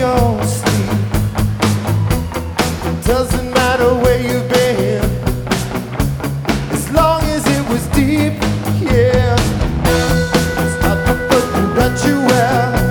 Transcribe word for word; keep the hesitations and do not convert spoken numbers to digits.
your sleep. Doesn't matter where you've been, as long as it was deep, yeah. It's not the foot that you wear.